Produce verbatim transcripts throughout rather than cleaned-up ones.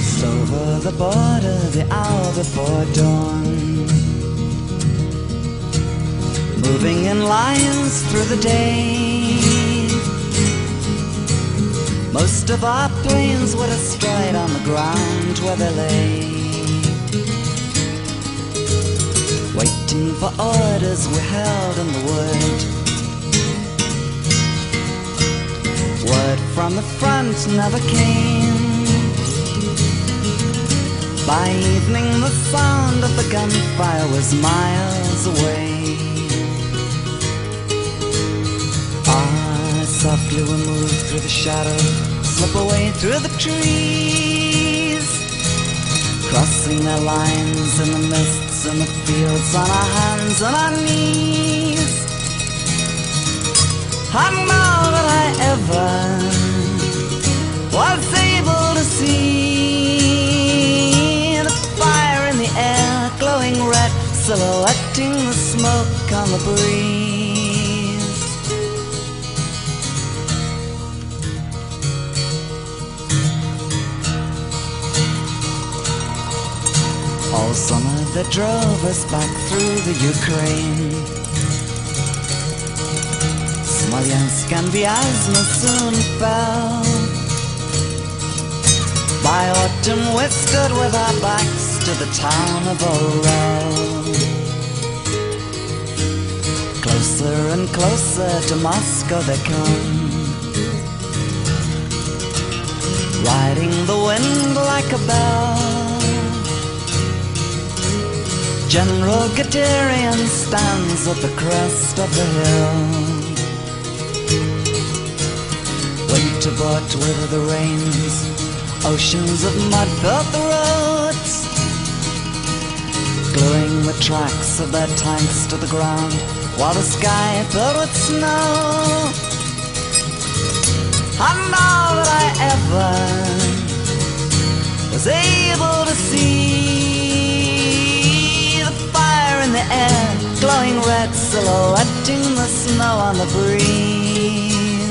Crossed over the border the hour before dawn, moving in lines through the day. Most of our planes were destroyed on the ground where they lay. Waiting for orders we held in the wood. Word from the front never came. By evening the sound of the gunfire was miles away. Ah, softly we moved through the shadow, slip away through the trees, crossing our lines in the mists in the fields, on our hands and our knees. I know that I ever was able to see the fire in the air, glowing red, silhouetting the smoke on the breeze. All summer they drove us back through the Ukraine. Smolensk and Vyazma soon fell. By autumn we stood with our backs to the town of Orel. Closer and closer to Moscow they come, riding the wind like a bell. General Guderian stands at the crest of the hill. Winter brought with her the rains, oceans of mud filled the roads, gluing the tracks of their tanks to the ground, while the sky filled with snow. I know that I ever was able to see the fire in the air, glowing red, silhouetting the snow on the breeze.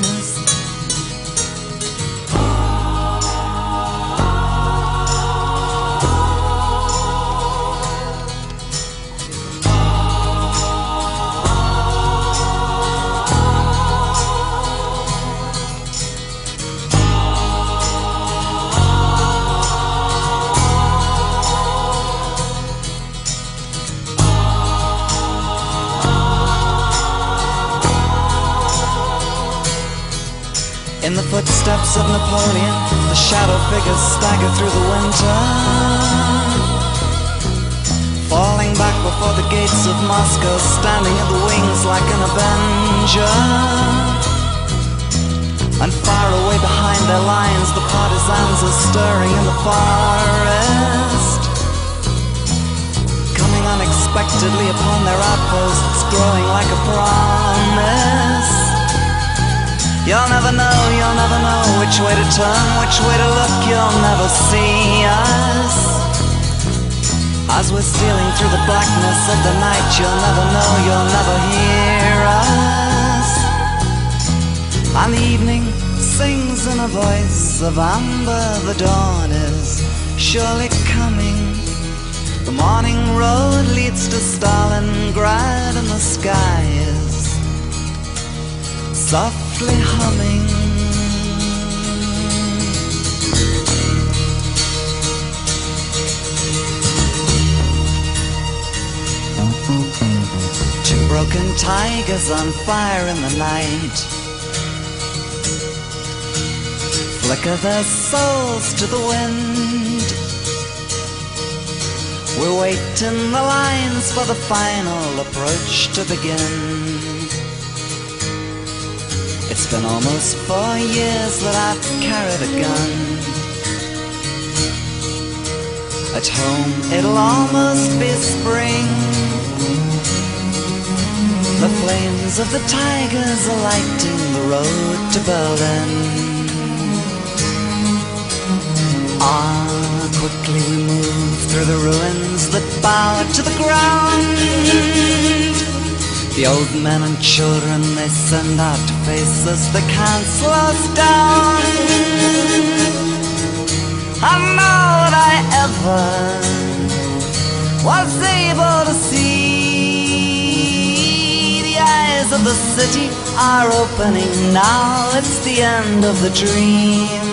In the footsteps of Napoleon, the shadow figures stagger through the winter, falling back before the gates of Moscow, standing at the wings like an avenger. And far away behind their lines, the partisans are stirring in the forest, coming unexpectedly upon their outposts, growing like a promise. You'll never know, you'll never know which way to turn, which way to look, you'll never see us. As we're stealing through the blackness of the night, you'll never know, you'll never hear us. And the evening sings in a voice of amber, the dawn is surely coming. The morning road leads to Stalingrad, and the sky is softly humming. Two broken tigers on fire in the night flicker their souls to the wind. We wait in the lines for the final approach to begin. It's been almost four years that I've carried a gun. At home it'll almost be spring. The flames of the tigers are lighting the road to Berlin. Ah, quickly we move through the ruins that bow to the ground. The old men and children they send out to face us, they can't slow us down. I know heaven was able to see. The eyes of the city are opening now. It's the end of the dream.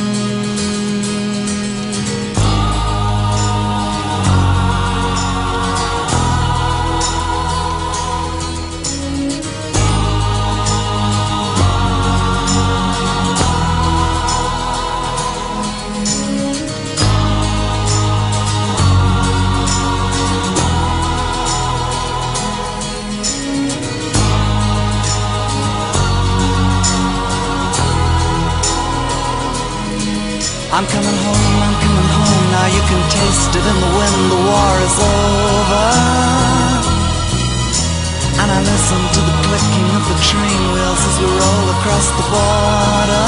I'm coming home, I'm coming home, now you can taste it in the wind, the war is over. And I listen to the clicking of the train wheels as we roll across the border.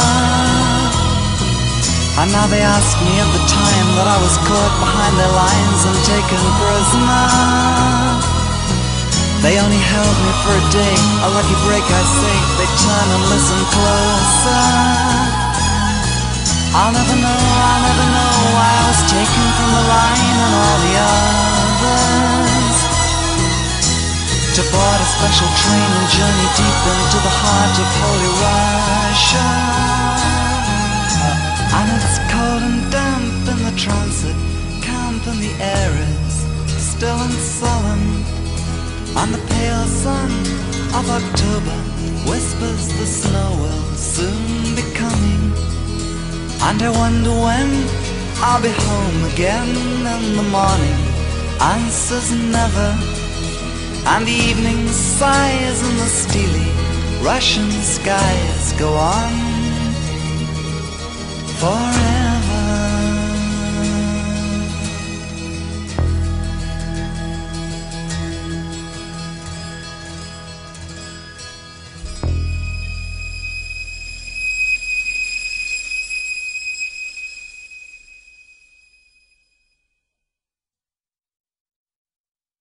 And now they ask me at the time that I was caught behind their lines and taken prisoner. They only held me for a day, a lucky break I say. They turn and listen closer. I'll never know, I'll never know why I was taken from the line and all the others, to board a special train and journey deep into the heart of Holy Russia. And it's cold and damp in the transit camp, and the air is still and solemn, and the pale sun of October whispers the snow will soon be coming. And I wonder when I'll be home again in the morning. Answers never. And the evening sighs in the steely Russian skies go on forever.